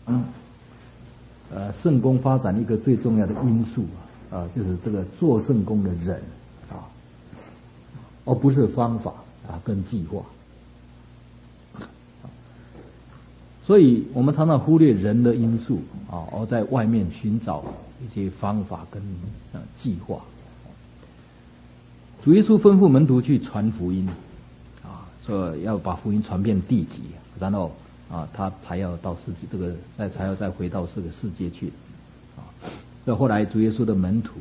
圣功发展一个最重要的因素就是这个做圣功的人而不是方法跟计划。所以我们常常忽略人的因素而在外面寻找一些方法跟计划。主耶稣吩咐门徒去传福音说要把福音传遍地极，然后他才要到世界才要再回到这个世界去所以后来主耶稣的门徒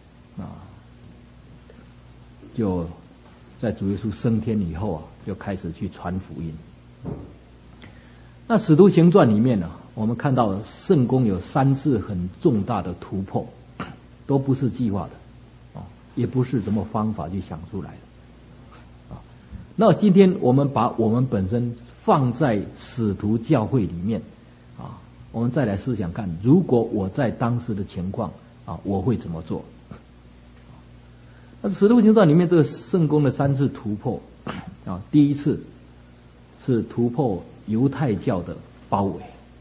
就在主耶稣升天以后就开始去传福音。那使徒行传里面我们看到圣功有3次很重大的突破，都不是计划的也不是什么方法去想出来的那今天我们把我们本身放在使徒教会里面我们再来思想看，如果我在当时的情况我会怎么做？那使徒行传里面这个圣功的3次突破第一次是突破犹太教的包围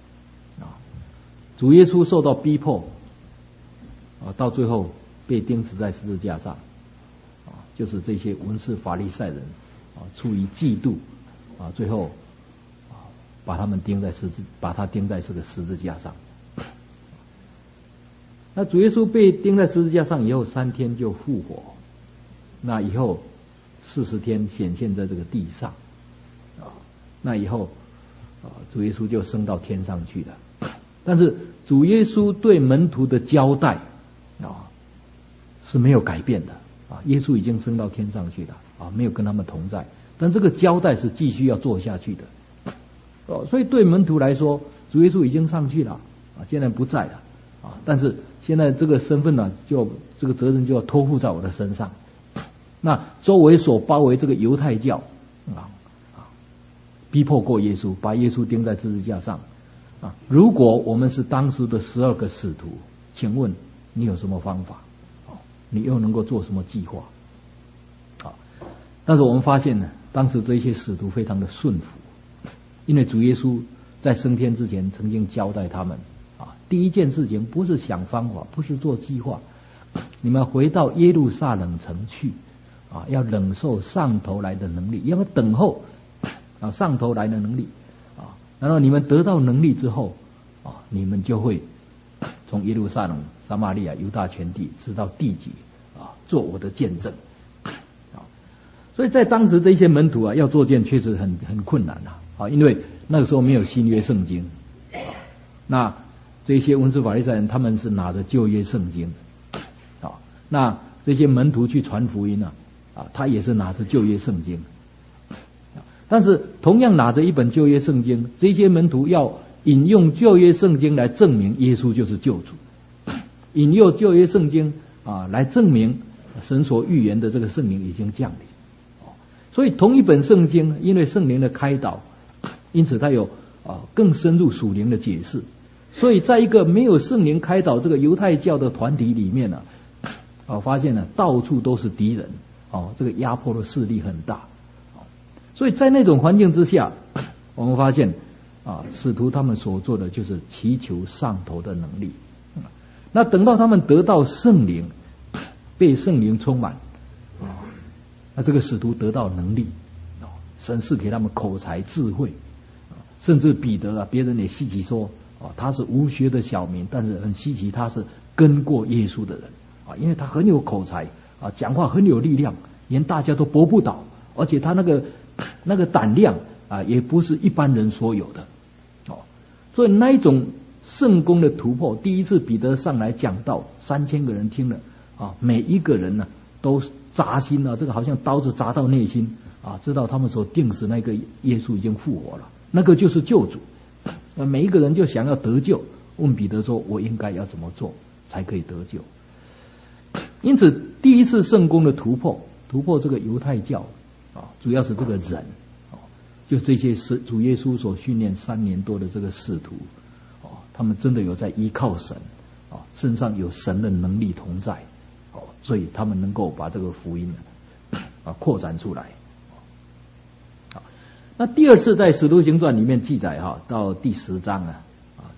主耶稣受到逼迫到最后被钉死在十字架上就是这些文士法利赛人出于嫉妒最后把他钉在这个十字架上。那主耶稣被钉在十字架上以后3天就复活，那以后40天显现在这个地上那以后主耶稣就升到天上去了。但是主耶稣对门徒的交代是没有改变的耶稣已经升到天上去了没有跟他们同在，但这个交代是继续要做下去的所以对门徒来说，主耶稣已经上去了现在不在了但是现在这个身份就这个责任就要托付在我的身上。那周围所包围这个犹太教逼迫过耶稣，把耶稣钉在十字架上如果我们是当时的12个使徒，请问你有什么方法你又能够做什么计划但是我们发现呢，当时这些使徒非常的顺服，因为主耶稣在升天之前曾经交代他们第一件事情不是想方法，不是做计划，你们回到耶路撒冷城去要领受上头来的能力，要等候上头来的能力然后你们得到能力之后你们就会从耶路撒冷、撒玛利亚、犹大全地直到地极做我的见证所以在当时这些门徒要做见确实很困难因为那个时候没有新约圣经那这些文士法利赛人他们是拿着旧约圣经那这些门徒去传福音他也是拿着旧约圣经但是同样拿着一本旧约圣经，这些门徒要引用旧约圣经来证明耶稣就是救主，引用旧约圣经来证明神所预言的这个圣灵已经降临所以同一本圣经因为圣灵的开导，因此它有更深入属灵的解释。所以在一个没有圣灵开导这个犹太教的团体里面发现到处都是敌人这个压迫的势力很大所以在那种环境之下，我们发现使徒他们所做的就是祈求上头的能力那等到他们得到圣灵，被圣灵充满那这个使徒得到能力神是给他们口才智慧甚至彼得别人也稀奇说他是无学的小民，但是很稀奇他是跟过耶稣的人因为他很有口才讲话很有力量，连大家都驳不倒，而且他那个胆量也不是一般人所有的所以那一种圣功的突破，第一次彼得上来讲道，3000个人听了每一个人呢都扎心这个好像刀子扎到内心知道他们所定死那个耶稣已经复活了，那个就是救主每一个人就想要得救，问彼得说我应该要怎么做才可以得救。因此第一次圣功的突破这个犹太教主要是这个人就这些是主耶稣所训练3年多的这个使徒他们真的有在依靠神身上有神的能力同在所以他们能够把这个福音扩展出来那第二次在使徒行传里面记载到第10章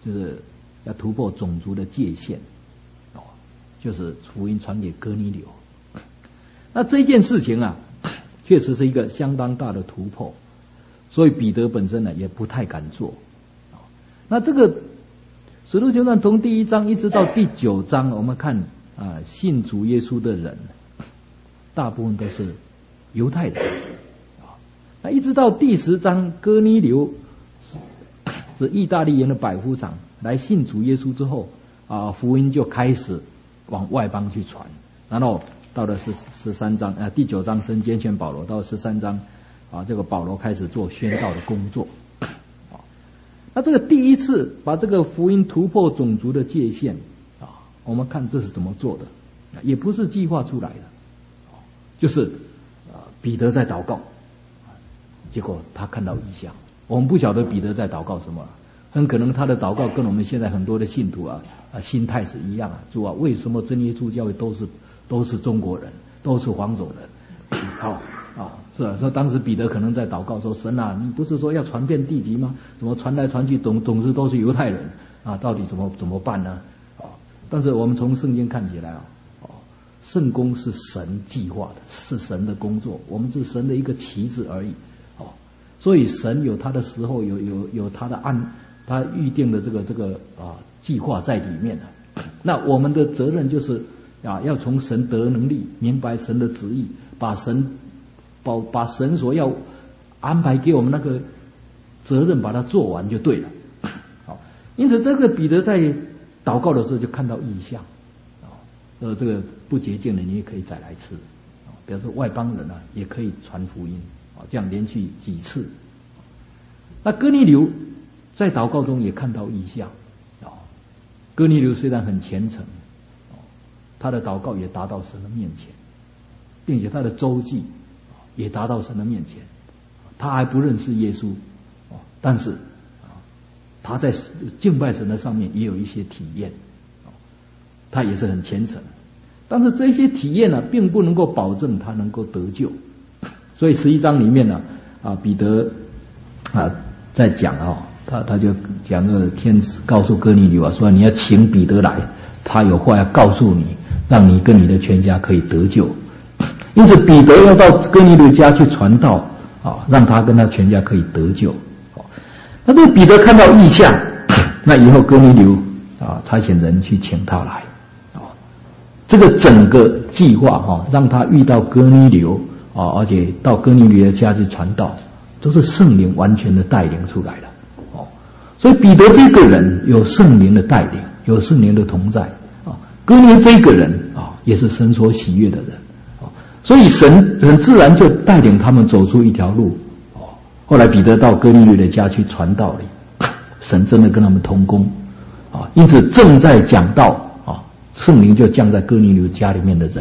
就是要突破种族的界限，就是福音传给哥尼流。那这件事情啊，确实是一个相当大的突破，所以彼得本身呢也不太敢做。那这个使徒行传从第1章一直到第9章，我们看信主耶稣的人，大部分都是犹太人。那一直到第10章，哥尼流是意大利人的百夫长，来信主耶稣之后，福音就开始往外邦去传，然后到了13章，第9章神拣选保罗，到13章，这个保罗开始做宣道的工作。那这个第一次把这个福音突破种族的界限，我们看这是怎么做的，也不是计划出来的，就是彼得在祷告，结果他看到异象。我们不晓得彼得在祷告什么，很可能他的祷告跟我们现在很多的信徒心态是一样啊。主啊，为什么真耶稣教会都是中国人，都是黄种人？是啊，说当时彼得可能在祷告说：神啊，你不是说要传遍地极吗？怎么传来传去总之都是犹太人啊？到底怎么办呢？但是我们从圣经看起来圣工是神计划的，是神的工作，我们是神的一个棋子而已。所以神有他的时候，有他的他预定的这个计划在里面的。那我们的责任就是要从神得能力，明白神的旨意，把神所要安排给我们那个责任把它做完就对了。好，因此这个彼得在祷告的时候就看到异象，这个不洁净的你也可以再来吃，比如说外邦人也可以传福音，这样连续几次。那哥尼流在祷告中也看到异象，哥尼流虽然很虔诚，他的祷告也达到神的面前，并且他的周记也达到神的面前。他还不认识耶稣，但是他在敬拜神的上面也有一些体验，他也是很虔诚。但是这些体验并不能够保证他能够得救。所以11章里面彼得在讲他就讲个天使告诉哥尼流说你要请彼得来，他有话要告诉你，让你跟你的全家可以得救。因此彼得要到哥尼流家去传道让他跟他全家可以得救。那这个彼得看到异象，那以后哥尼流差遣人去请他来，这个整个计划让他遇到哥尼流而且到哥尼流的家去传道，都是圣灵完全的带领出来的。所以彼得这个人有圣灵的带领，有圣灵的同在。哥尼流这个人也是神所喜悦的人。所以神很自然就带领他们走出一条路。后来彼得到哥尼流的家去传道理，神真的跟他们同工。因此正在讲道，圣灵就降在哥尼流家里面的人。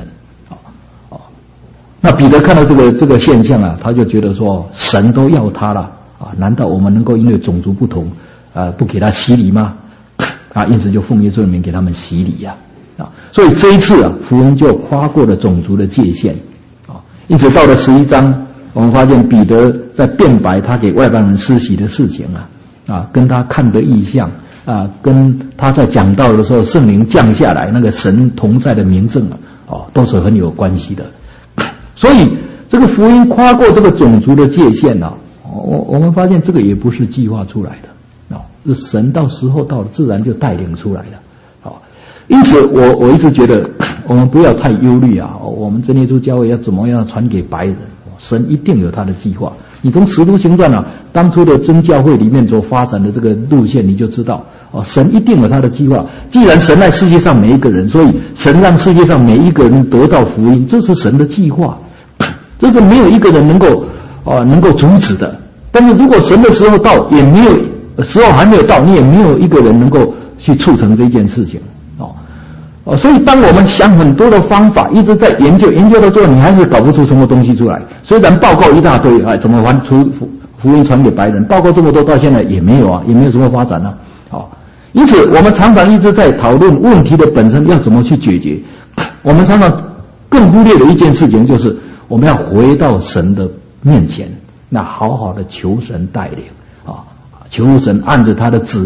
那彼得看到这个现象他就觉得说神都要他了难道我们能够因为种族不同不给他洗礼吗？因此就奉耶稣的名给他们洗礼所以这一次福音就跨过了种族的界限因此到了11章，我们发现彼得在辩白他给外邦人施洗的事情跟他看的异象跟他在讲道的时候圣灵降下来那个神同在的明证都是很有关系的。所以这个福音跨过这个种族的界限我们发现这个也不是计划出来的是神到时候到了自然就带领出来的。因此我一直觉得我们不要太忧虑我们真耶稣教会要怎么样传给白人，神一定有他的计划。你从使徒行传当初的真教会里面所发展的这个路线你就知道神一定有他的计划。既然神爱世界上每一个人，所以神让世界上每一个人得到福音，这是神的计划，这是没有一个人能够阻止的。但是如果神的时候到，也没有时候还没有到，你也没有一个人能够去促成这件事情所以当我们想很多的方法，一直在研究到最后，你还是搞不出什么东西出来。虽然报告一大堆怎么出福音传给白人，报告这么多，到现在也没有也没有什么发展因此我们常常一直在讨论问题的本身要怎么去解决。我们常常更忽略的一件事情就是我们要回到神的面前，那好好的求神带领求神按着他的旨意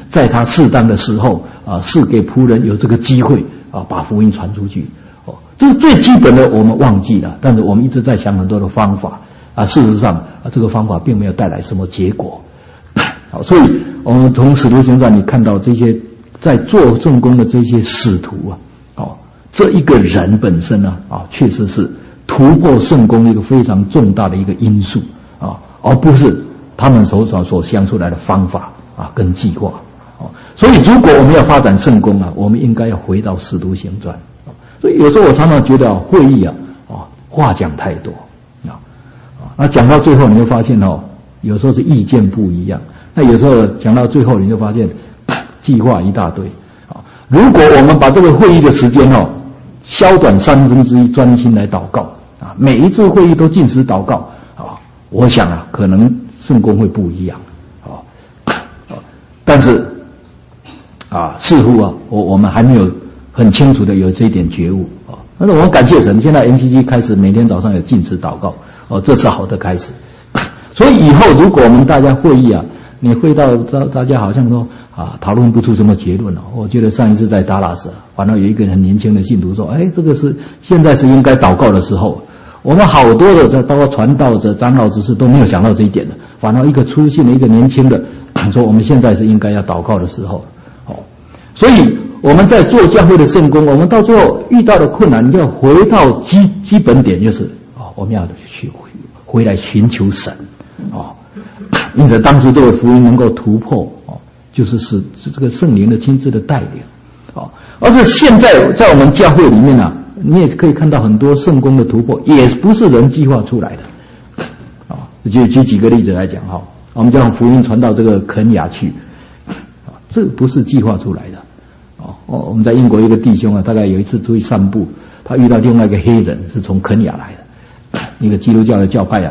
在他适当的时候是给仆人有这个机会把福音传出去。这个最基本的我们忘记了，但是我们一直在想很多的方法事实上这个方法并没有带来什么结果。好，所以我们从使徒行传里看到这些在做正工的这些使徒这一个人本身确实是突破圣工一个非常重大的一个因素而不是他们所想出来的方法跟计划。所以如果我们要发展圣工我们应该要回到使徒行传。所以有时候我常常觉得会议话讲太多那讲到最后你会发现有时候是意见不一样，那有时候讲到最后你就发现计划一大堆如果我们把这个会议的时间削短1/3，专心来祷告每一次会议都禁食祷告我想可能圣工会不一样但是似乎我们还没有很清楚的有这一点觉悟但是我们感谢神，现在 NCG 开始每天早上有禁食祷告这是好的开始。所以以后如果我们大家会议你会到大家好像说讨论不出什么结论我觉得上一次在达拉斯反而有一个很年轻的信徒说这个是现在是应该祷告的时候。我们好多的包括传道者长老执事都没有想到这一点的，反而一个出现了一个年轻的说我们现在是应该要祷告的时候所以我们在做教会的圣工，我们到最后遇到的困难要回到基本点，就是我们要去回来寻求神因此当初这个福音能够突破就是这个圣灵的亲自的带领而是现在在我们教会里面你也可以看到很多圣工的突破也不是人计划出来的就举几个例子来讲我们将福音传到这个肯亚去这不是计划出来的我们在英国一个弟兄大概有一次出去散步，他遇到另外一个黑人是从肯亚来的一个基督教的教派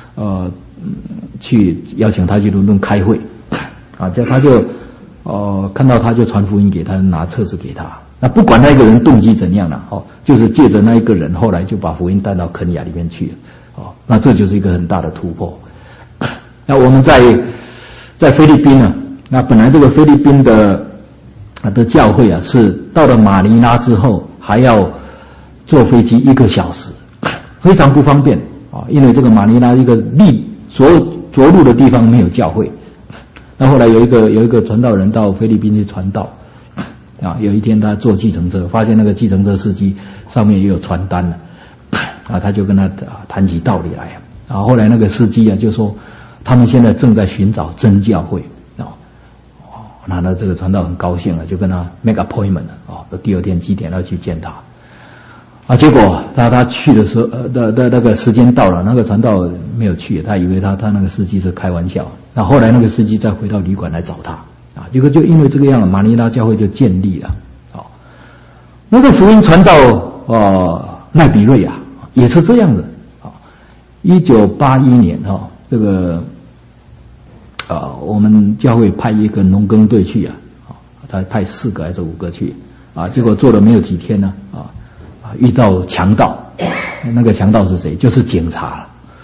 去邀请他去伦敦开会他就看到他就传福音给他，拿册子给他。那不管那个人动机怎样就是借着那一个人，后来就把福音带到肯亚里面去了那这就是一个很大的突破。那我们在菲律宾那本来这个菲律宾的教会是到了马尼拉之后还要坐飞机1个小时，非常不方便因为这个马尼拉一个着陆的地方没有教会。那后来有一个传道人到菲律宾去传道有一天他坐计程车，发现那个计程车司机上面也有传单了他就跟他谈起道理来后来那个司机就说他们现在正在寻找真教会那这个传道很高兴就跟他 make appointment 第二天几点要去见他结果他去的时候那个时间到了，那个传道没有去，他以为他那个司机是开玩笑。那后来那个司机再回到旅馆来找他结果就因为这个样马尼拉教会就建立了那个福音传到赖比瑞亚也是这样的1981年这个我们教会派一个农耕队去他派4个还是5个去结果做了没有几天呢遇到强盗，那个强盗是谁？就是警察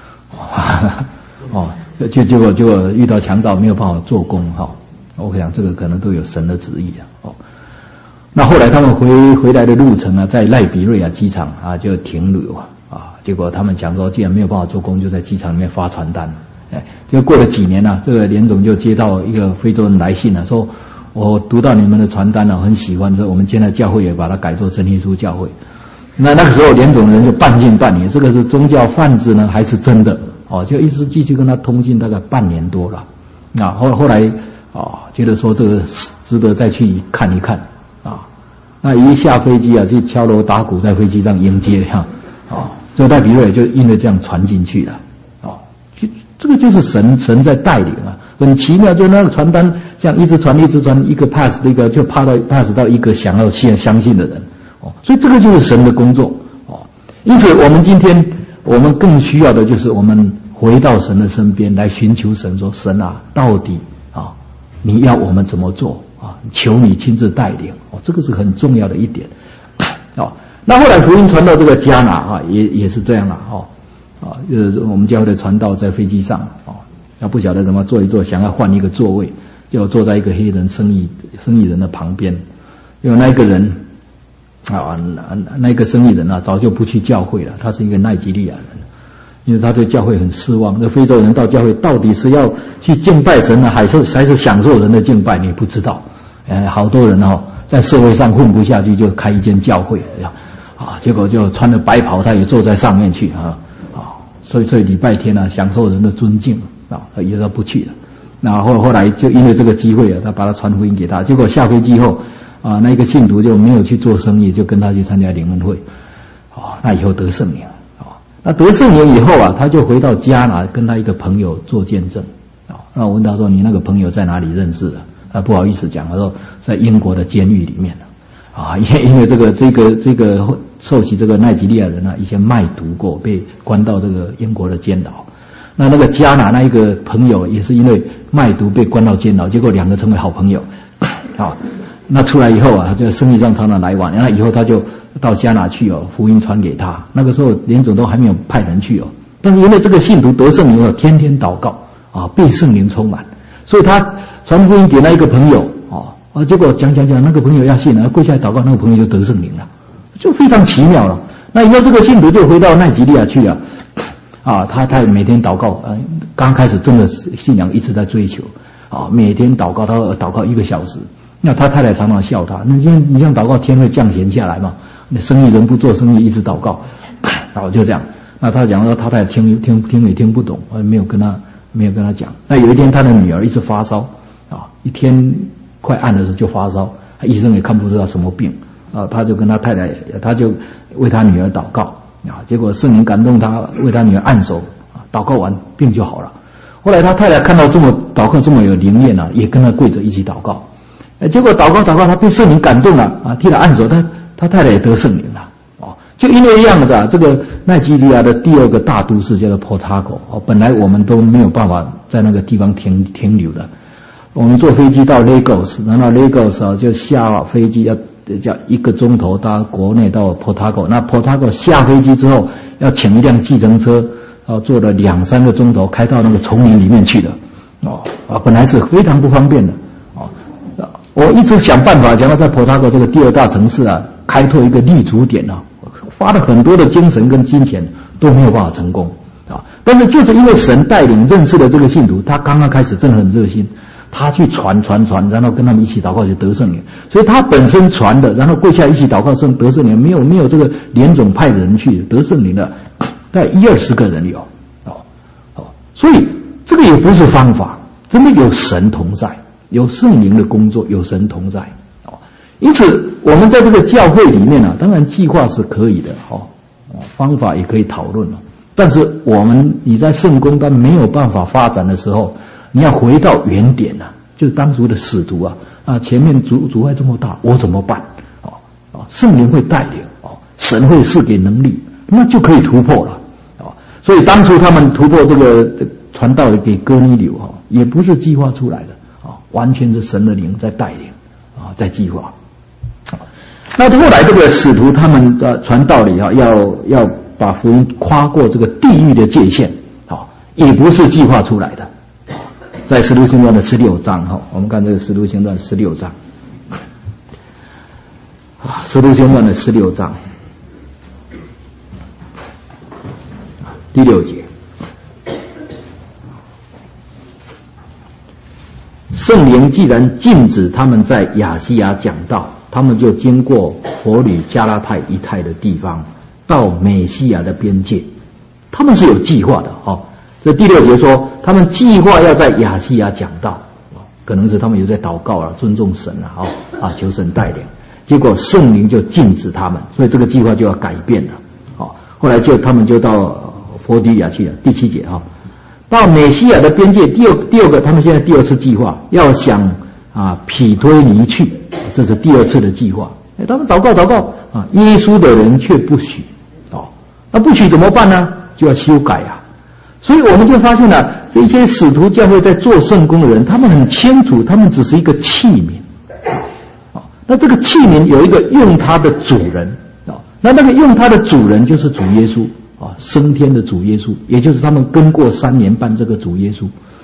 了结果遇到强盗没有办法做工我想这个可能都有神的旨意那后来他们回来的路程在赖比瑞亚机场就停留结果他们讲说既然没有办法做工，就在机场里面发传单就过了几年这个连总就接到一个非洲人来信说我读到你们的传单很喜欢，说我们现在教会也把它改做真耶稣教会。那个时候连总的人就半信半疑，这个是宗教贩子呢还是真的就一直继续跟他通信大概半年多了后来觉得说这个值得再去看一看那一下飞机就敲锣打鼓在飞机上迎接这赖比瑞就因为这样传进去了这个就是神在带领很奇妙，就那个传单这样一直传，一个 pass 一个就pass 到一个想要相信的人所以这个就是神的工作因此我们今天我们更需要的就是我们回到神的身边来寻求神，说神到底你要我们怎么做求你亲自带领这个是很重要的一点那后来福音传到这个加拿也是这样我们教会的传道在飞机上不晓得怎么坐一坐，想要换一个座位就坐在一个黑人生意人的旁边，因为那个人那个生意人啊，早就不去教会了，他是一个奈及利亚人，因为他对教会很失望。这非洲人到教会到底是要去敬拜神呢，还是享受人的敬拜？你不知道。好多人在社会上混不下去，就开一间教会结果就穿着白袍，他也坐在上面去所以礼拜天啊，享受人的尊敬也都不去了。那后来就因为这个机会他把他传福音给他，结果下飞机后那个信徒就没有去做生意，就跟他去参加灵恩会那以后得圣灵那得圣灵以后他就回到加拿跟他一个朋友做见证那我问他说，你那个朋友在哪里认识的？他不好意思讲，他说在英国的监狱里面因为这个受洗这个奈及利亚人以前卖毒过，被关到这个英国的监牢。那个加拿那一个朋友也是因为卖毒被关到监牢，结果两个成为好朋友那出来以后他在生意上常常来往，然后以后他就到加拿去福音传给他。那个时候连总都还没有派人去但是因为这个信徒得圣灵天天祷告被圣灵充满，所以他传福音给那一个朋友结果讲那个朋友要信了，跪下来祷告，那个朋友就得圣灵了，就非常奇妙了。那以后这个信徒就回到奈及利亚去了他每天祷告刚开始真的信仰一直在追求每天祷告，他祷告1个小时。那他太太常常笑他，你这样祷告天会降咸下来嘛？那生意人不做生意一直祷告就这样。那他讲说他太太听也听不懂，没有跟他讲。那有一天他的女儿一直发烧一天快暗的时候就发烧，医生也看不出他什么病他就跟他太太，他就为他女儿祷告结果圣灵感动他，为他女儿按手祷告完病就好了。后来他太太看到祷告这么有灵验也跟他跪着一起祷告结果祷告他被圣灵感动了替他按手，他太太也得圣灵了就因为这样子这个奈及利亚的第2个大都市叫做 Portago 本来我们都没有办法在那个地方停留的。我们坐飞机到 Lagos， 然后 Lagos 就下飞机要1个钟头到国内到 Portago。那 Portago 下飞机之后要请一辆计程车坐了2-3个钟头开到那个丛林里面去的本来是非常不方便的我一直想办法想要在 Portago 这个第2大城市开拓一个立足点花了很多的精神跟金钱都没有办法成功但是就是因为神带领认识了这个信徒，他刚刚开始真的很热心，他去传，然后跟他们一起祷告就得圣灵。所以他本身传的，然后跪下来一起祷告得圣灵，没有这个联总派的人去得圣灵的，大概10-20个人有所以这个也不是方法，真的有神同在，有圣灵的工作，有神同在因此我们在这个教会里面当然计划是可以的方法也可以讨论但是你在圣工班没有办法发展的时候，你要回到原点就是当初的使徒前面阻碍这么大，我怎么办圣灵会带领神会赐给能力，那就可以突破了所以当初他们突破这个传道给哥尼流也不是计划出来的完全是神的灵在带领在计划那后来这个使徒他们传道理要把福音跨过这个地狱的界限也不是计划出来的。在使徒行传的16章我们看这个使徒行传16章使徒行传的16章第6节，圣灵既然禁止他们在亚细亚讲道，他们就经过佛吕加拉太一带的地方到美西亚的边界，他们是有计划的这第6节说他们计划要在亚细亚讲道可能是他们有在祷告尊重神求神带领，结果圣灵就禁止他们，所以这个计划就要改变了后来他们就到佛底亚去了。第7节到美西亚的边界，第二个他们现在第2次计划要想毗推尼去，这是第2次的计划他们祷告耶稣的人却不许那不许怎么办呢？就要修改所以我们就发现了这些使徒教会在做圣工的人，他们很清楚他们只是一个器皿那这个器皿有一个用它的主人那个用它的主人就是主耶稣升天的主耶稣，也就是他们跟过3年半这个主耶稣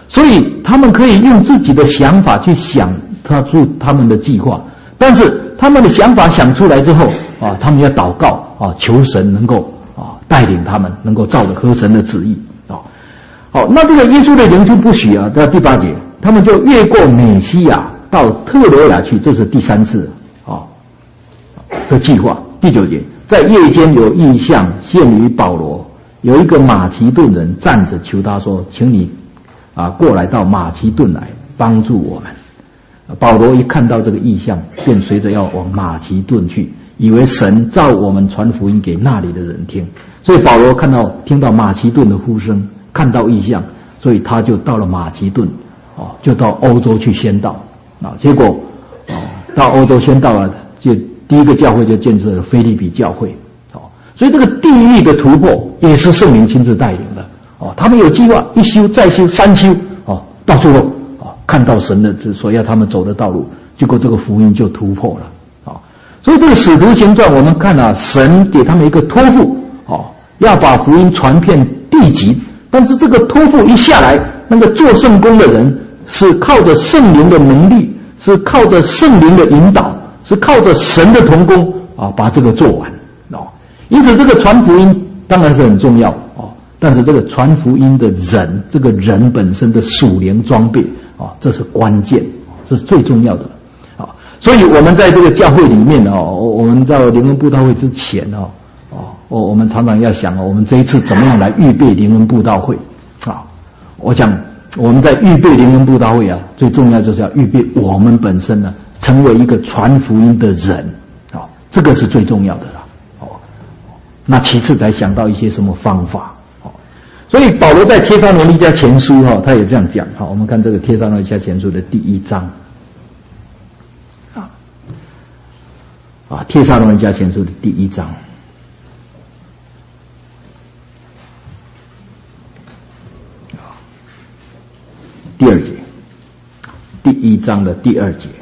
所以他们可以用自己的想法去想他们的计划，但是他们的想法想出来之后啊，他们要祷告啊，求神能够啊带领他们，能够照着合神的旨意啊。好，那这个耶稣的灵就不许啊，在第8节，他们就越过美西亚到特罗亚去，这是第3次啊的计划。第9节，在夜间有异象现于保罗，有一个马其顿人站着求他说：“请你啊过来到马其顿来帮助我们。”保罗一看到这个异象，便随着要往马其顿去，以为神召我们传福音给那里的人听。所以保罗听到马其顿的呼声，看到异象，所以他就到了马其顿，就到欧洲去宣道啊。结果到欧洲宣道了，就第一个教会就建设了腓立比教会。所以这个地狱的突破也是圣灵亲自带领的。他们有计划，一修再修三修，到最后看到神的所要他们走的道路，结果这个福音就突破了。所以这个使徒行传我们看啊，神给他们一个托付，要把福音传遍地极。但是这个托付一下来，那个做圣工的人是靠着圣灵的能力，是靠着圣灵的引导，是靠着神的同工把这个做完。因此这个传福音当然是很重要但是这个传福音的人，这个人本身的属灵装备这是关键，这是最重要的所以我们在这个教会里面我们在灵恩布道会之前我们常常要想我们这一次怎么样来预备灵恩布道会我想我们在预备灵恩布道会最重要就是要预备我们本身呢成为一个传福音的人这个是最重要的啦那其次才想到一些什么方法所以保罗在帖撒罗尼迦前书他也这样讲我们看这个帖撒罗尼迦前书的第1章帖撒罗尼迦前书的第1章第2节，第1章的第2节，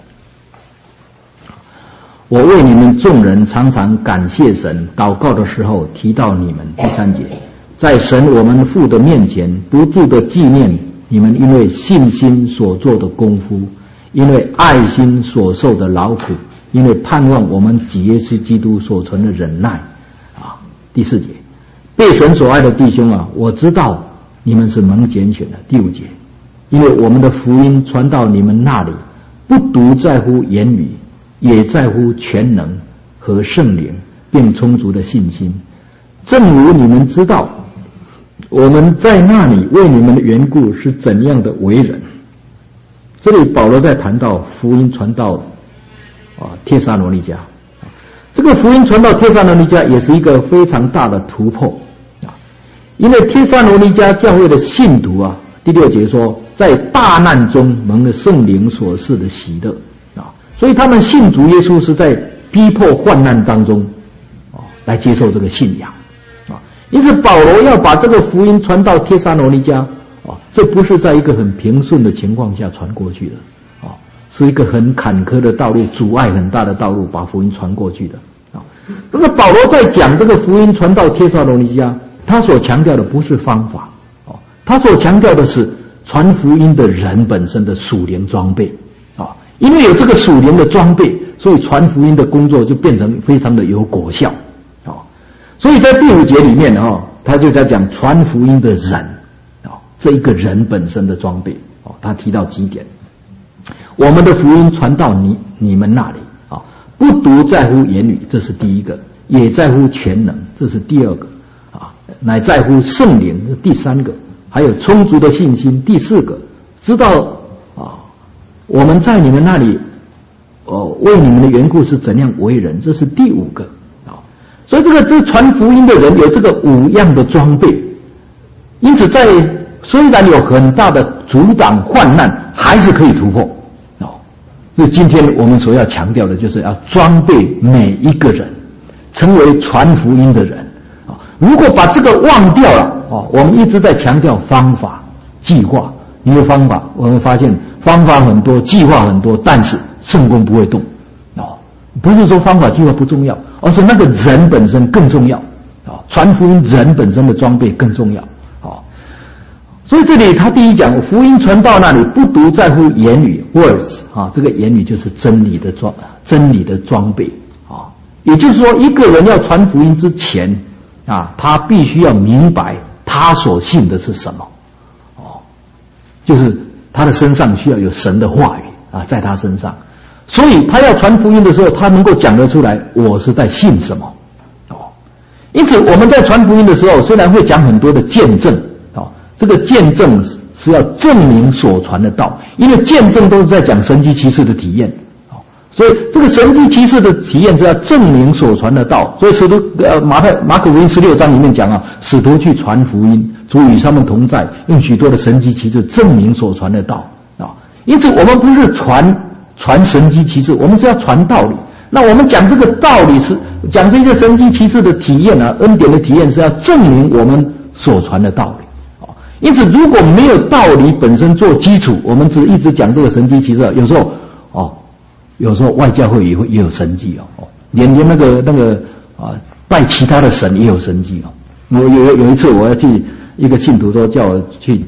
我为你们众人常常感谢神，祷告的时候提到你们。第3节，在神我们父的面前不住的纪念你们因为信心所做的功夫，因为爱心所受的劳苦，因为盼望我们主耶稣基督所存的忍耐第4节，被神所爱的弟兄我知道你们是蒙拣选的。第5节，因为我们的福音传到你们那里，不独在乎言语，也在乎全能和圣灵，并充足的信心。正如你们知道，我们在那里为你们的缘故是怎样的为人。这里保罗在谈到福音传到帖撒罗尼迦，这个福音传到帖撒罗尼迦也是一个非常大的突破因为帖撒罗尼迦教会的信徒第6节说，在大难中蒙了圣灵所赐的喜乐所以他们信主耶稣是在逼迫患难当中来接受这个信仰因此保罗要把这个福音传到帖撒罗尼迦这不是在一个很平顺的情况下传过去的是一个很坎坷的道路，阻碍很大的道路，把福音传过去的那么保罗在讲这个福音传到帖撒罗尼迦，他所强调的不是方法他所强调的是传福音的人本身的属灵装备因为有这个属灵的装备，所以传福音的工作就变成非常的有果效所以在第5节里面他就在讲传福音的人这一个人本身的装备他提到几点，我们的福音传到你们那里不独在乎言语，这是第一个，也在乎全能，这是第2个乃在乎圣灵，这是第3个，还有充足的信心，第4个，知道我们在你们那里为你们的缘故是怎样为人，这是第5个所以这传福音的人有这个5样的装备，因此虽然有很大的阻挡患难，还是可以突破所以今天我们所要强调的就是要装备每一个人成为传福音的人如果把这个忘掉了我们一直在强调方法计划，你有方法，我们发现方法很多，计划很多，但是圣工不会动不是说方法计划不重要，而是那个人本身更重要传福音人本身的装备更重要所以这里他第一讲福音传到那里，不独在乎言语 words 啊，这个言语就是真理的装备啊。也就是说，一个人要传福音之前啊，他必须要明白他所信的是什么哦，就是他的身上需要有神的话语啊，在他身上。所以他要传福音的时候，他能够讲得出来我是在信什么哦。因此我们在传福音的时候，虽然会讲很多的见证哦，这个见证是要证明所传的道，因为见证都是在讲神迹奇事的体验哦，所以这个神迹奇事的体验是要证明所传的道。所以使徒马可福音16章里面讲啊，使徒去传福音，主与他们同在，用许多的神迹奇事证明所传的道啊。因此我们不是传神迹奇事，我们是要传道理。那我们讲这个道理是讲这些神迹奇事的体验啊，恩典的体验是要证明我们所传的道理。因此如果没有道理本身做基础，我们只一直讲这个神迹奇事，有时候外教会也有神迹哦，连那个拜其他的神也有神迹哦。我有一次我要去一个信徒说叫我去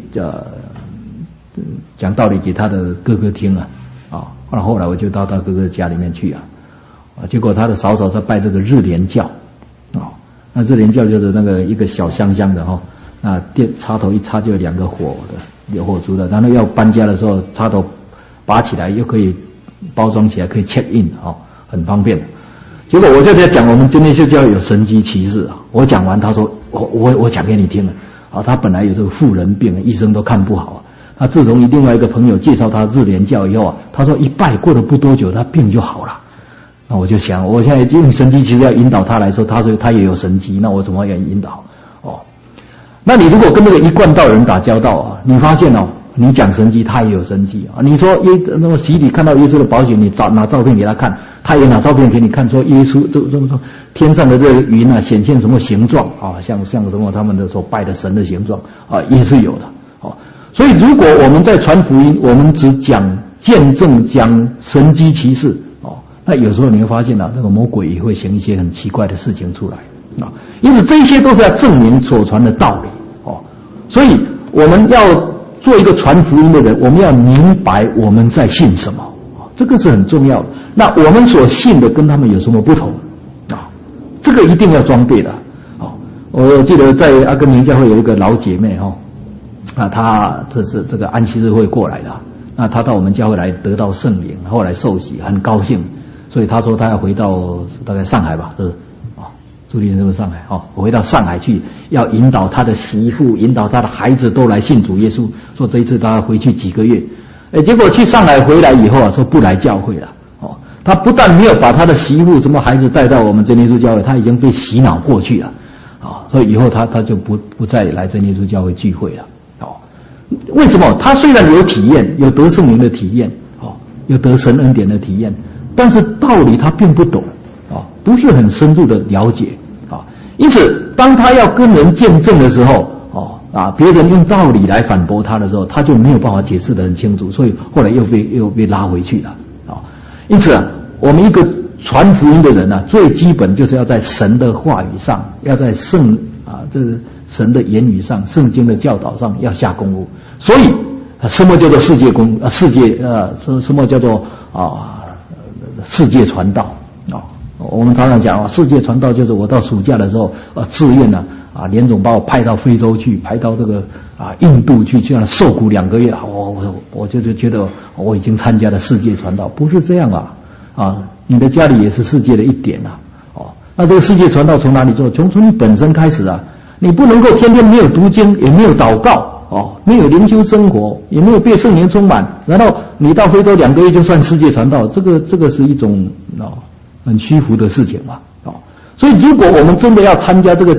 讲道理给他的哥哥听啊。后来我就到他哥哥家里面去啊，结果他的嫂嫂在拜这个日莲教啊，那日莲教就是那个一个小香香的哈，那电插头一插就有2个火烛的，然后要搬家的时候插头拔起来又可以包装起来，可以 check in 啊，很方便。结果我就在讲我们今天就叫有神迹奇事啊，我讲完他说我讲给你听了啊，他本来有这个妇人病，医生都看不好啊。他自从另外一个朋友介绍他日莲教以后啊，他说一拜过了不多久，他病就好了。那我就想，我现在用神迹其实要引导他来说，他说他也有神迹，那我怎么样引导？哦，那你如果跟那个一贯道人打交道啊，你发现哦，你讲神迹，他也有神迹啊。你说那么洗礼看到耶稣的宝血，你拿照片给他看，他也拿照片给你看，说耶稣这天上的这个云啊，显现什么形状啊，像什么他们的所拜的神的形状啊，也是有的。所以如果我们在传福音，我们只讲见证，讲神迹奇事哦，那有时候你会发现啊，这个魔鬼也会行一些很奇怪的事情出来啊。因此这些都是要证明所传的道理哦。所以我们要做一个传福音的人，我们要明白我们在信什么，这个是很重要的。那我们所信的跟他们有什么不同啊？这个一定要装备的哦。我记得在阿根廷教会有一个老姐妹哦。他这个安息日会过来的，那他到我们教会来得到圣灵，后来受洗，很高兴，所以他说他要回到大概上海吧，是朱立人是不是上海？回到上海去，要引导他的媳妇，引导他的孩子都来信主耶稣，说这一次他要回去几个月，结果去上海回来以后啊，说不来教会了，他不但没有把他的媳妇什么孩子带到我们真耶稣教会，他已经被洗脑过去了，所以以后他就不再来真耶稣教会聚会了。为什么？他虽然有体验，有得圣灵的体验，有得神恩典的体验，但是道理他并不懂，不是很深入的了解，因此当他要跟人见证的时候，别人用道理来反驳他的时候，他就没有办法解释得很清楚，所以后来又被拉回去了，因此我们一个传福音的人呢，最基本就是要在神的话语上，要在这神的言语上，圣经的教导上要下功夫。所以什么叫做什么叫做世界传道啊？我们常常讲世界传道就是我到暑假的时候自愿联总把我派到非洲去，派到这个印度去，这样受苦2个月，我就觉得我已经参加了世界传道，不是这样你的家里也是世界的一点那这个世界传道从哪里做？从你本身开始你不能够天天没有读经，也没有祷告没有灵修生活，也没有被圣灵充满，然后你到非洲2个月就算世界传道，这个是一种很虚浮的事情嘛所以如果我们真的要参加这个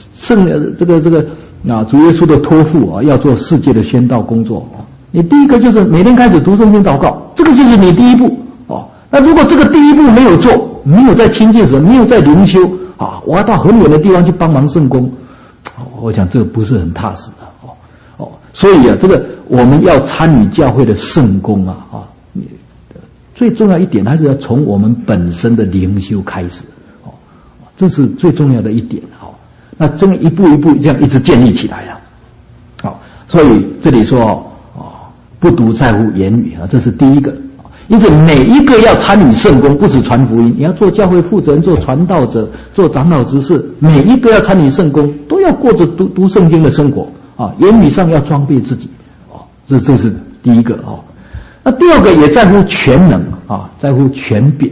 主耶稣的托付要做世界的宣道工作你第一个就是每天开始读圣经祷告，这个就是你第一步那如果这个第一步没有做，没有在亲近神，没有在灵修我要到很远的地方去帮忙圣工，我想这个不是很踏实的所以这个我们要参与教会的圣工最重要一点还是要从我们本身的灵修开始这是最重要的一点那这样一步一步这样一直建立起来所以这里说不独在乎言语啊，这是第一个。因此每一个要参与圣工，不只传福音，你要做教会负责人，做传道者，做长老执事，每一个要参与圣工，都要过着读圣经的生活啊，言语上要装备自己这是第一个那第二个也在乎全能在乎权柄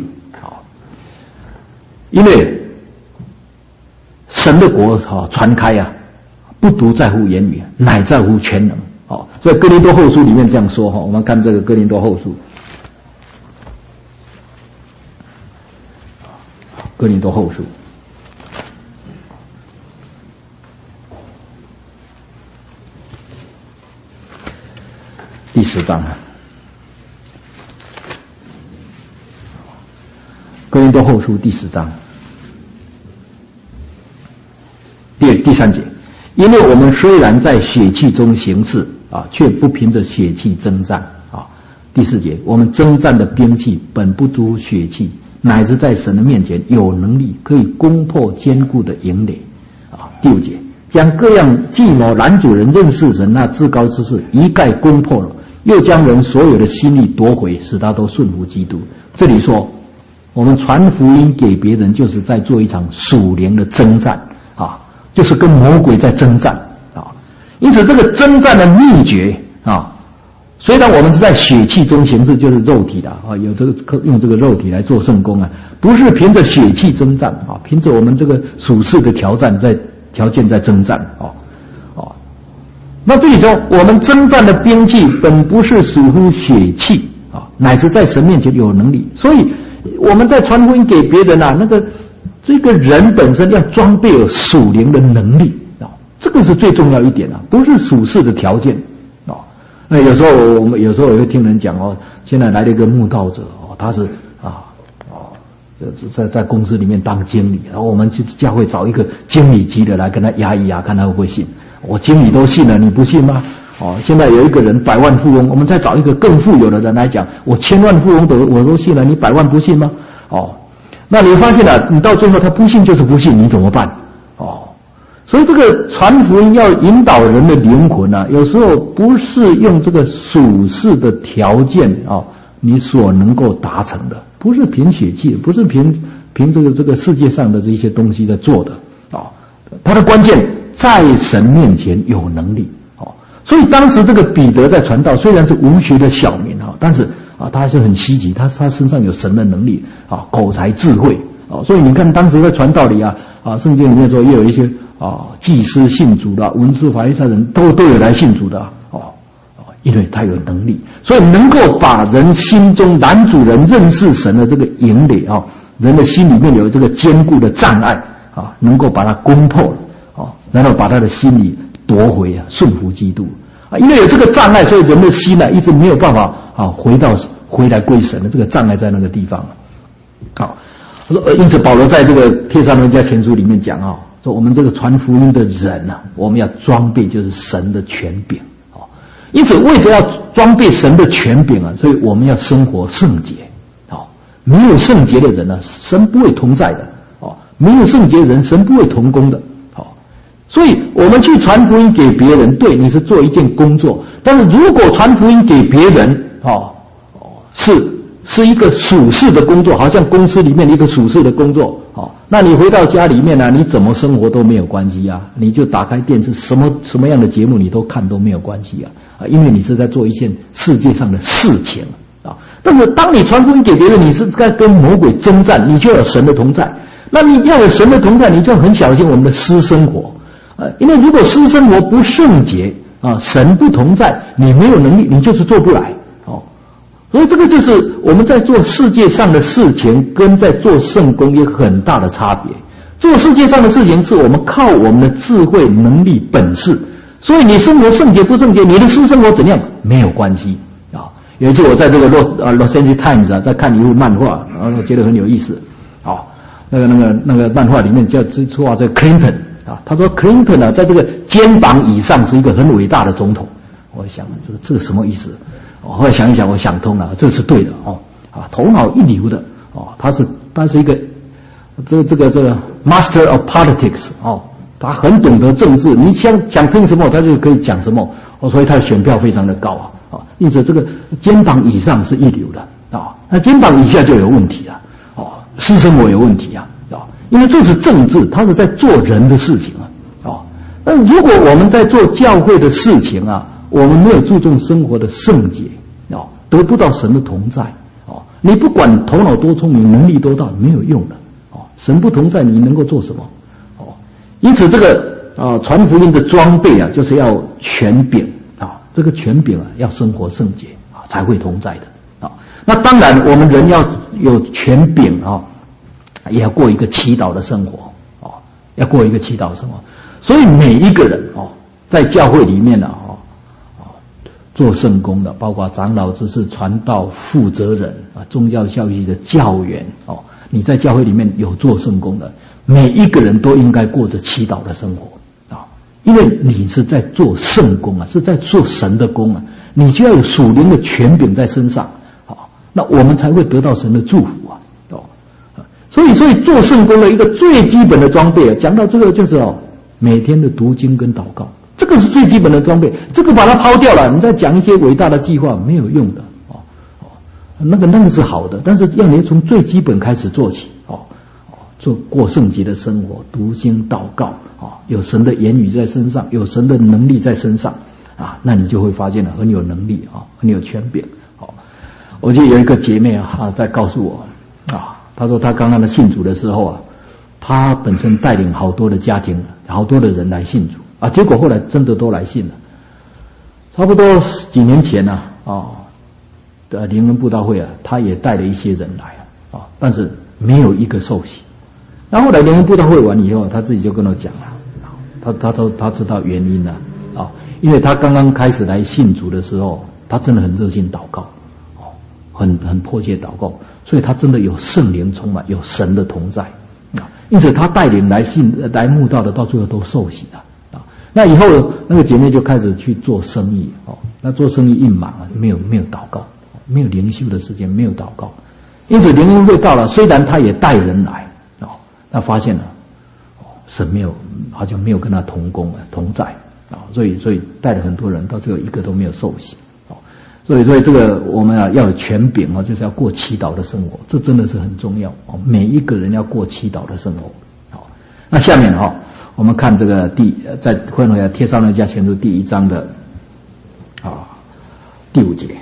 因为神的国传开不独在乎言语，乃在乎全能所以哥林多后书里面这样说我们看这个哥林多后书。哥林多后书第10章哥林多后书第10章第3节，因为我们虽然在血气中行事却不凭着血气征战第4节，我们征战的兵器本不足血气，乃是在神的面前有能力可以攻破坚固的营垒第5节，将各样计谋拦阻人认识神那至高之事一概攻破了，又将人所有的心力夺回，使他都顺服基督。这里说我们传福音给别人，就是在做一场属灵的征战就是跟魔鬼在征战因此这个征战的秘诀虽然我们是在血气中行事，就是肉体的有这个用这个肉体来做圣工不是凭着血气征战凭着我们这个属世的条件在征战那这里说我们征战的兵器本不是属乎血气乃至在神面前有能力，所以我们在传福音给别人这个人本身要装备有属灵的能力这个是最重要一点不是属世的条件那有时候我会听人讲现在来了一个慕道者他是在公司里面当经理，然后我们去教会找一个经理级的来跟他压一压，看他会不会信。我经理都信了，你不信吗？现在有一个人百万富翁，我们再找一个更富有的人来讲，我千万富翁我都信了，你百万不信吗？那你发现了，你到最后他不信就是不信，你怎么办？所以这个传福音要引导人的灵魂有时候不是用这个属世的条件你所能够达成的，不是凭血气，不是凭这个世界上的这些东西在做的它的关键在神面前有能力所以当时这个彼得在传道，虽然是无学的小民但是他还是很稀奇，他身上有神的能力口才智慧所以你看当时在传道里圣经里面说也有一些祭司信主的，文士法利赛人都有来信主的因为他有能力，所以能够把人心中拦阻人认识神的这个营垒人的心里面有这个坚固的障碍能够把它攻破然后把他的心里夺回顺服基督因为有这个障碍，所以人的心一直没有办法回来归神的，这个障碍在那个地方因此保罗在这个帖撒罗尼迦前书里面讲说我们这个传福音的人我们要装备就是神的权柄因此为着要装备神的权柄所以我们要生活圣洁没有圣洁的人神不会同在的没有圣洁的人神不会同工的所以我们去传福音给别人，对，你是做一件工作，但是如果传福音给别人是一个属世的工作，好像公司里面的一个属世的工作那你回到家里面你怎么生活都没有关系你就打开电视，什么样的节目你都看都没有关系因为你是在做一件世界上的事情但是当你传福音给别人，你是在跟魔鬼征战，你就有神的同在。那你要有神的同在，你就要很小心我们的私生活因为如果私生活不圣洁神不同在，你没有能力，你就是做不来所以这个就是我们在做世界上的事情跟在做圣工有很大的差别。做世界上的事情是我们靠我们的智慧能力本事，所以你生活圣洁不圣洁，你的私生活怎样没有关系有一次我在这个Los Angeles Times 在看一部漫画我觉得很有意思那个漫画里面叫说这个 Clinton他说 Clinton 在这个肩膀以上是一个很伟大的总统。我想这个什么意思？我后来想一想，我想通了，这是对的头脑一流的他是一个这个 Master of Politics他很懂得政治，你想听什么他就可以讲什么所以他的选票非常的高因此这个肩膀以上是一流的那肩膀以下就有问题了私生活有问题因为这是政治，他是在做人的事情但如果我们在做教会的事情我们没有注重生活的圣洁得不到神的同在你不管头脑多聪明，能力多大，没有用的神不同在，你能够做什么因此这个传福音的装备就是要权柄这个权柄要生活圣洁才会同在的那当然我们人要有权柄也要过一个祈祷的生活要过一个祈祷的生活。所以每一个人在教会里面做圣工的，包括长老、执事、传道、负责人宗教教育的教员你在教会里面有做圣工的，每一个人都应该过着祈祷的生活因为你是在做圣工是在做神的工你就要有属灵的权柄在身上那我们才会得到神的祝福所以做圣工的一个最基本的装备讲到这个就是每天的读经跟祷告，这个是最基本的装备，这个把它抛掉了，你再讲一些伟大的计划没有用的那个是好的，但是要你从最基本开始做起做过圣洁的生活，读经祷告有神的言语在身上，有神的能力在身上那你就会发现很有能力很有权柄我记得有一个姐妹在告诉我她说她刚刚的信主的时候她本身带领好多的家庭，好多的人来信主结果后来真的都来信了。差不多几年前灵恩布道会她也带了一些人来但是没有一个受洗。然后后来灵恩布道会完以后，她自己就跟我讲了，她说她知道原因了因为她刚刚开始来信主的时候，她真的很热心祷告很迫切祷告，所以她真的有圣灵充满，有神的同在因此他带领来慕道的到最后都受洗了那以后那个姐妹就开始去做生意那做生意一忙没有祷告，没有灵修的时间，没有祷告，因此灵恩会到了，虽然他也带人来他发现了神好像没有跟他同工同在所以带了很多人到最后一个都没有受洗所以这个我们要有权柄就是要过祈祷的生活，这真的是很重要每一个人要过祈祷的生活那下面我们看这个在帖撒罗尼迦前书第1章的第5节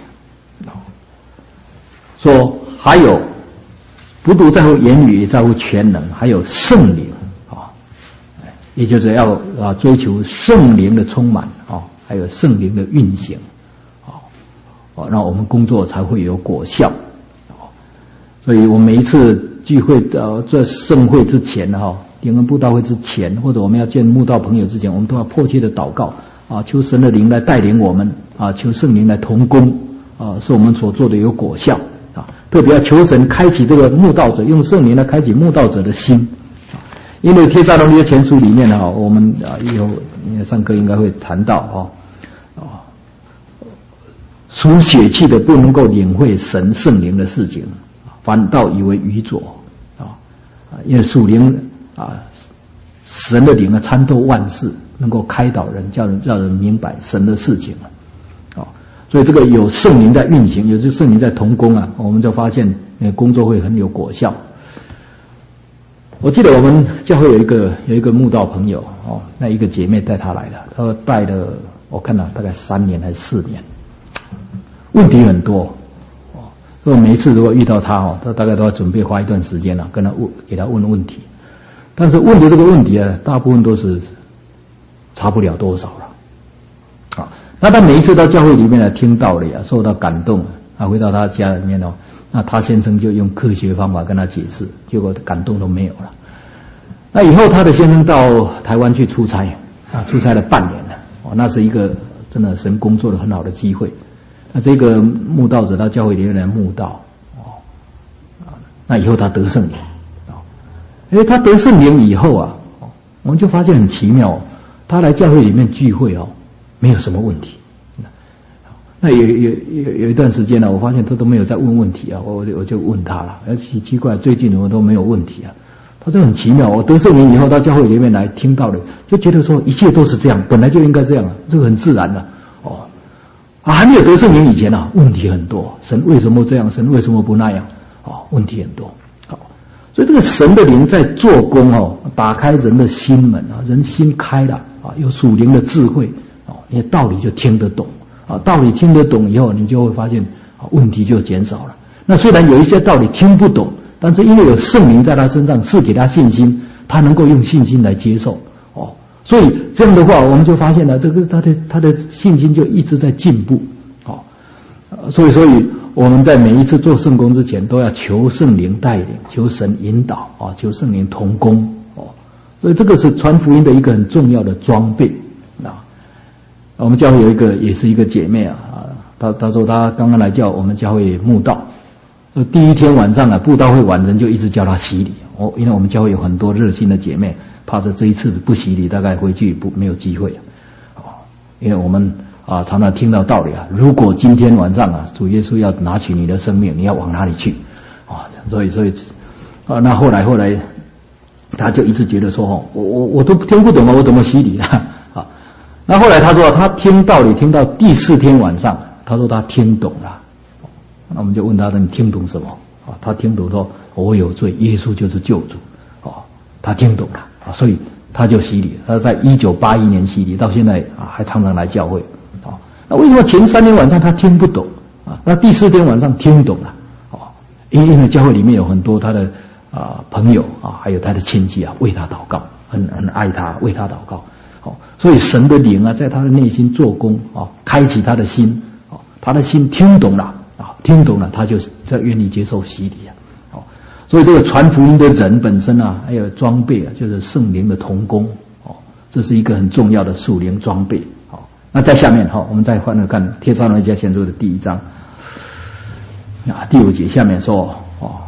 说还有不独在乎言语，也在乎全能，还有圣灵也就是要追求圣灵的充满还有圣灵的运行让我们工作才会有果效所以我们每一次聚会在盛会之前灵恩布道会之前，或者我们要见慕道朋友之前，我们都要迫切的祷告求神的灵来带领我们求圣灵来同工使我们所做的有果效特别要求神开启这个慕道者，用圣灵来开启慕道者的心因为帖撒罗尼迦前书里面我们以后上课应该会谈到属血气的不能够领会神圣灵的事情，反倒以为愚拙因为属灵神的灵参透万事，能够开导人，叫人明白神的事情所以这个有圣灵在运行，有圣灵在同工我们就发现工作会很有果效。我记得我们教会有一个慕道朋友那一个姐妹带他来的，他带了我看了大概3年还是4年，问题很多所以每一次如果遇到他他大概都要准备花一段时间给他问问题，但是问的这个问题大部分都是差不了多少了那他每一次到教会里面来听道理受到感动回到他家里面那他先生就用科学方法跟他解释，结果感动都没有了。那以后他的先生到台湾去出差出差了半年了那是一个真的神工作的很好的机会。那这个慕道者到教会里面来慕道那以后他得圣灵因为他得圣灵以后我们就发现很奇妙他来教会里面聚会没有什么问题。那有一段时间我发现他都没有在问问题我就问他了，奇怪最近我都没有问题他就很奇妙，我得圣灵以后到教会里面来听到的，就觉得说一切都是这样，本来就应该这样这个很自然的还没有得圣灵以前啊，问题很多，神为什么这样，神为什么不那样，问题很多。所以这个神的灵在做工打开人的心门人心开了有属灵的智慧你的道理就听得懂道理听得懂以后，你就会发现问题就减少了。那虽然有一些道理听不懂，但是因为有圣灵在他身上赐给他信心，他能够用信心来接受所以这样的话，我们就发现了这个他的信心就一直在进步所以我们在每一次做圣工之前，都要求圣灵带领，求神引导求圣灵同工所以这个是传福音的一个很重要的装备我们教会有也是一个姐妹她说她刚刚来叫我们教会慕道，第一天晚上布道会晚人就一直叫她洗礼因为我们教会有很多热心的姐妹，怕着这一次不洗礼，大概回去没有机会因为我们常常听到道理如果今天晚上主耶稣要拿取你的生命，你要往哪里去所以那后来他就一直觉得说我都听不懂我怎么洗礼那后来他说他听道理听到第4天晚上，他说他听懂了那我们就问他你听懂什么他听懂说我有罪，耶稣就是救主他听懂了所以他就洗礼。他在1981年洗礼，到现在还常常来教会那为什么前3天晚上他听不懂那第4天晚上听懂了因为教会里面有很多他的朋友还有他的亲戚为他祷告，很爱他，为他祷告所以神的灵在他的内心做工开启他的心他的心听懂了他就愿意接受洗礼所以这个传福音的人本身还有装备就是圣灵的同工这是一个很重要的属灵装备那在下面我们再换来看帖撒罗尼迦前书的第1章第5节下面说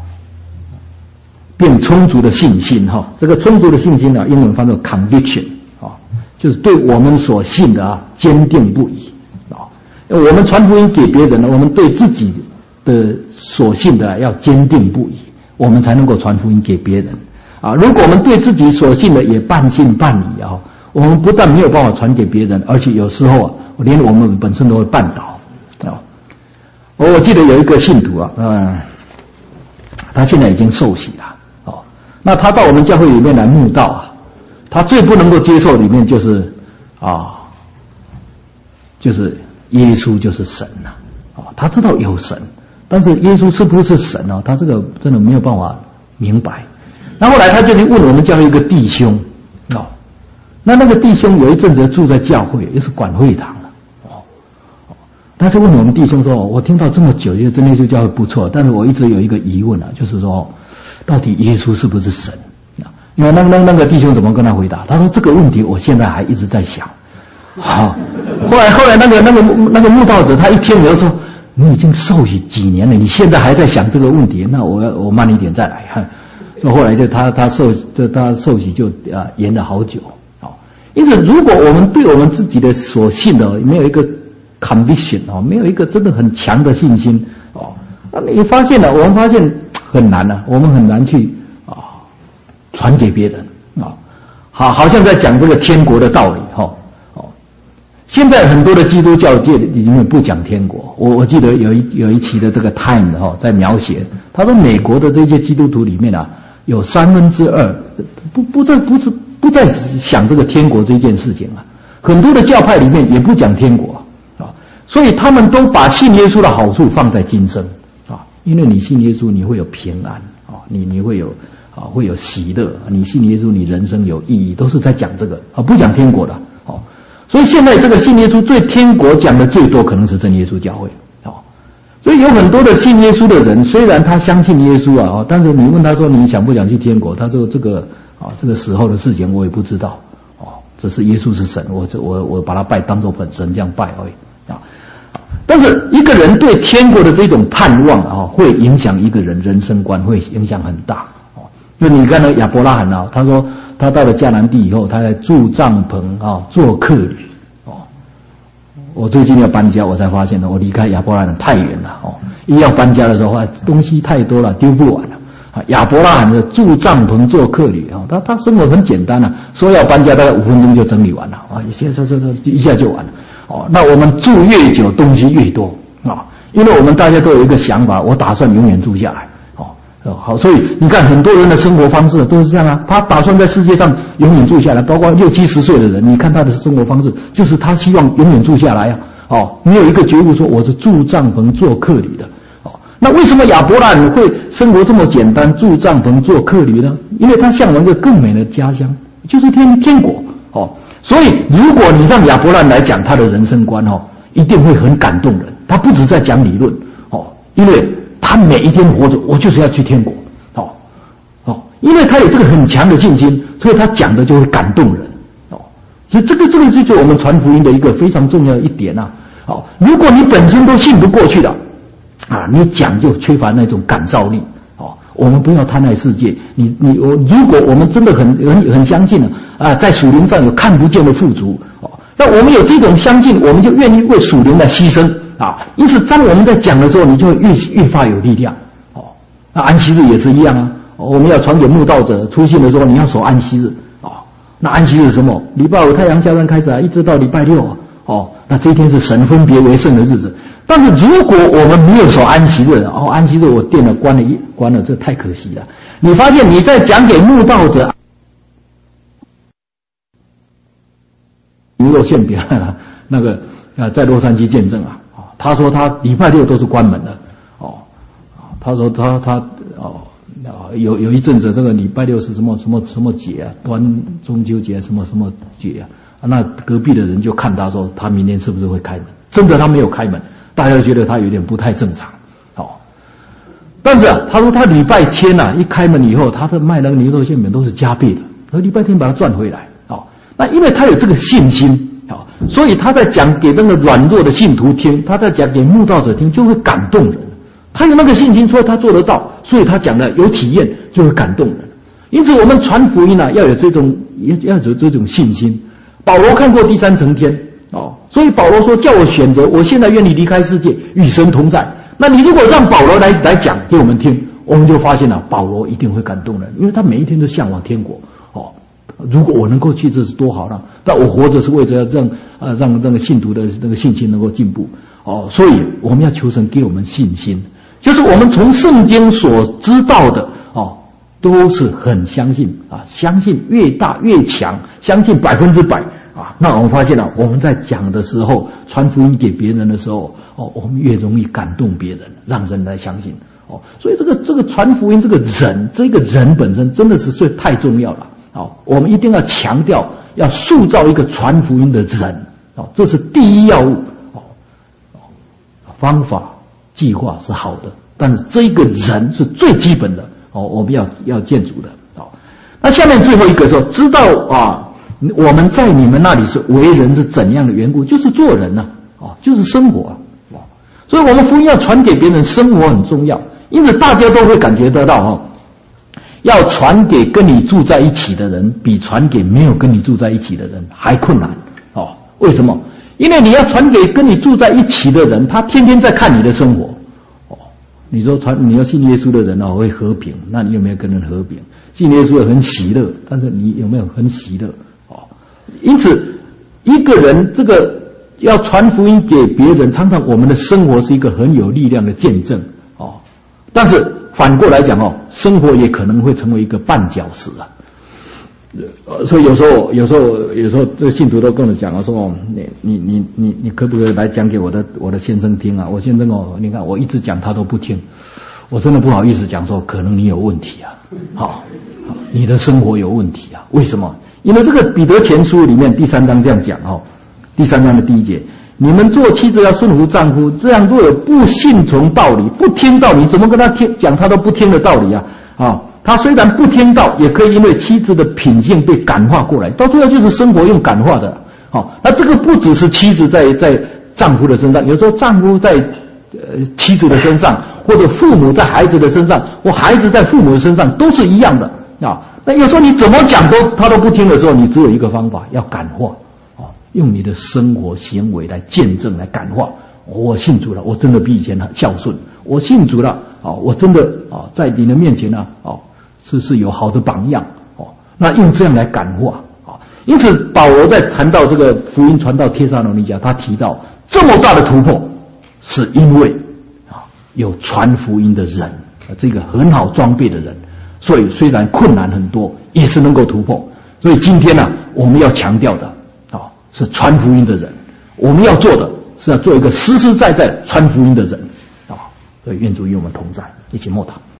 并充足的信心这个充足的信心英文翻作 conviction 就是对我们所信的坚定不移我们传福音给别人我们对自己的所信的要坚定不移，我们才能够传福音给别人如果我们对自己所信的也半信半疑我们不但没有办法传给别人，而且有时候连我们本身都会绊倒我记得有一个信徒他现在已经受洗了那他到我们教会里面来慕道他最不能够接受里面就是耶稣就是神他知道有神，但是耶稣是不是神他这个真的没有办法明白。那后来他就去问我们教会一个弟兄那个弟兄有一阵子住在教会，又是管会堂他就问我们弟兄说我听到这么久，觉得真耶稣教会不错，但是我一直有一个疑问就是说到底耶稣是不是神因为那个弟兄怎么跟他回答？他说这个问题我现在还一直在想后来那个慕道者他一听就说你已经受洗几年了，你现在还在想这个问题，那我慢一点再来所以后来就他受洗就延了好久因此如果我们对我们自己的所信的没有一个 conviction 没有一个真的很强的信心那你发现我们发现很难我们很难去传给别人好像在讲这个天国的道理现在很多的基督教界里面不讲天国，我记得有一期的这个 Time 在描写，他说美国的这些基督徒里面有2/3不再想这个天国这件事情很多的教派里面也不讲天国所以他们都把信耶稣的好处放在今生因为你信耶稣你会有平安你会有喜乐，你信耶稣你人生有意义，都是在讲这个不讲天国的所以现在这个信耶稣对天国讲的最多可能是真耶稣教会所以有很多的信耶稣的人，虽然他相信耶稣但是你问他说你想不想去天国，他说这个时候的事情我也不知道只是耶稣是神，我把他当作本神这样拜而已但是一个人对天国的这种盼望会影响一个人人生观，会影响很大就你看那亚伯拉罕他说他到了迦南地以后，他在住帐篷做客旅我最近要搬家，我才发现我离开亚伯拉罕太远了一要搬家的时候东西太多了，丢不完了亚伯拉罕的住帐篷做客旅他生活很简单说要搬家大概5分钟就整理完了一下就完了那我们住越久，东西越多因为我们大家都有一个想法，我打算永远住下来好，所以你看很多人的生活方式都是这样啊，他打算在世界上永远住下来，包括60、70岁的人，你看他的生活方式，就是他希望永远住下来没有一个觉悟说我是住帐篷做客旅的那为什么亚伯拉罕会生活这么简单，住帐篷做客旅呢？因为他向往一个更美的家乡，就是天国所以如果你让亚伯拉罕来讲他的人生观一定会很感动人。他不只在讲理论因为他每一天活着，我就是要去天国因为他有这个很强的信心，所以他讲的就会感动人所以这个就是我们传福音的一个非常重要的一点如果你本身都信不过去的你讲就缺乏那种感召力我们不要贪爱世界，如果我们真的很相信在属灵上有看不见的富足那我们有这种相信，我们就愿意为属灵来牺牲因此当我们在讲的时候，你就会越发有力量那安息日也是一样我们要传给慕道者，出信的时候你要守安息日那安息日是什么？礼拜5太阳下山开始一直到礼拜6那这一天是神分别为圣的日子。但是如果我们没有守安息日安息日我店了关了，这太可惜了。你发现你在讲给慕道者牛肉馅饼那个在洛杉矶见证他说他礼拜6都是关门的他说他有一阵子这个礼拜6是什么节中秋节什么节那隔壁的人就看他说他明天是不是会开门，真的他没有开门，大家觉得他有点不太正常但是他说他礼拜天一开门以后，他的卖那个牛肉馅饼都是加倍的，而礼拜天把它赚回来那因为他有这个信心所以他在讲给那个软弱的信徒听，他在讲给慕道者听，就会感动人。他有那个信心，所以他做得到，所以他讲的有体验，就会感动人。因此我们传福音要有这种信心。保罗看过第3层天所以保罗说叫我选择，我现在愿意离开世界与神同在。那你如果让保罗来讲给我们听，我们就发现保罗一定会感动人，因为他每一天都向往天国如果我能够去，这是多好了。但我活着是为着让这个信徒的那个信心能够进步所以我们要求神给我们信心，就是我们从圣经所知道的都是很相信相信越大越强，相信100%那我们发现我们在讲的时候，传福音给别人的时候我们越容易感动别人，让人来相信所以这个传福音这个人本身真的是太重要了我们一定要强调，要塑造一个传福音的人这是第一要务方法计划是好的，但是这个人是最基本的我们要建筑的那下面最后一个说，知道我们在你们那里是为人是怎样的缘故，就是做人就是生活所以我们福音要传给别人，生活很重要。因此大家都会感觉得到要传给跟你住在一起的人，比传给没有跟你住在一起的人还困难为什么？因为你要传给跟你住在一起的人，他天天在看你的生活你说你要信耶稣的人会和平，那你有没有跟人和平？信耶稣很喜乐，但是你有没有很喜乐因此一个人这个要传福音给别人，常常我们的生活是一个很有力量的见证但是反过来讲生活也可能会成为一个绊脚石所以有时候这个信徒都跟我讲说你可不可以来讲给我的先生听我先生你看我一直讲他都不听，我真的不好意思讲说可能你有问题你的生活有问题为什么？因为这个彼得前书里面第3章这样讲第3章的第1节，你们做妻子要顺服丈夫，这样若有不信从道理，不听道理，怎么跟他讲他都不听的道理他虽然不听道，也可以因为妻子的品性被感化过来，到最后就是生活用感化的那这个不只是妻子在丈夫的身上，有时候丈夫在妻子的身上，或者父母在孩子的身上，或孩子在父母的身上，都是一样的那有时候你怎么讲他都不听的时候，你只有一个方法，要感化用你的生活行为来见证，来感化我信主了，我真的比以前孝顺，我信主了我真的在你的面前是有好的榜样那用这样来感化因此保罗在谈到这个福音传到帖撒罗尼迦，他提到这么大的突破，是因为有传福音的人，这个很好装备的人，所以虽然困难很多，也是能够突破。所以今天呢，我们要强调的是传福音的人，我们要做的是要做一个实实在在传福音的人所以愿主与我们同在，一起默祷。